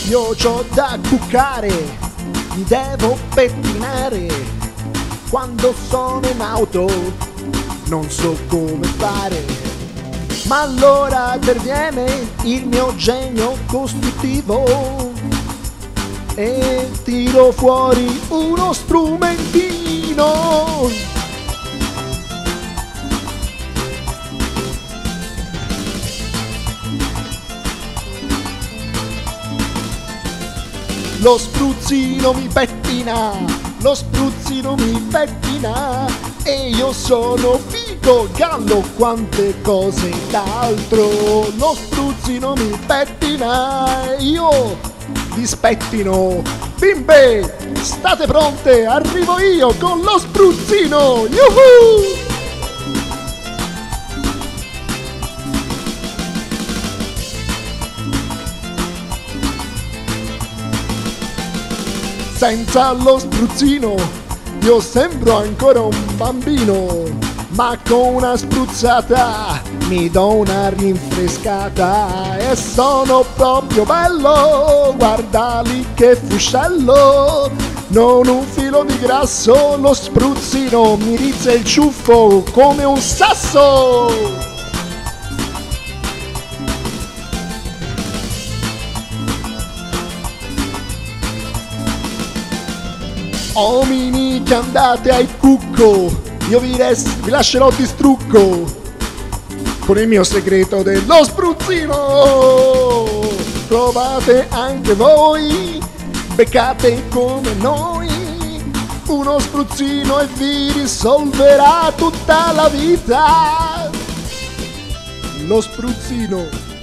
Io c'ho da cuccare, mi devo pettinare. Quando sono in auto non so come fare. Ma allora interviene il mio genio costruttivo e tiro fuori uno strumentino. Lo spruzzino mi pettina, lo spruzzino mi pettina, e io sono figo gallo, quante cose d'altro. Lo spruzzino mi pettina, e io vi spettino. Bimbe, state pronte? Arrivo io con lo spruzzino! Yuhu! Senza lo spruzzino io sembro ancora un bambino, ma con una spruzzata mi do una rinfrescata e sono proprio bello. Guarda lì che fuscello, non un filo di grasso, lo spruzzino mi rizza il ciuffo come un sasso. Omini che andate al cucco, io vi lascerò di strucco con il mio segreto dello spruzzino. Provate anche voi, beccate come noi uno spruzzino e vi risolverà tutta la vita. Lo spruzzino.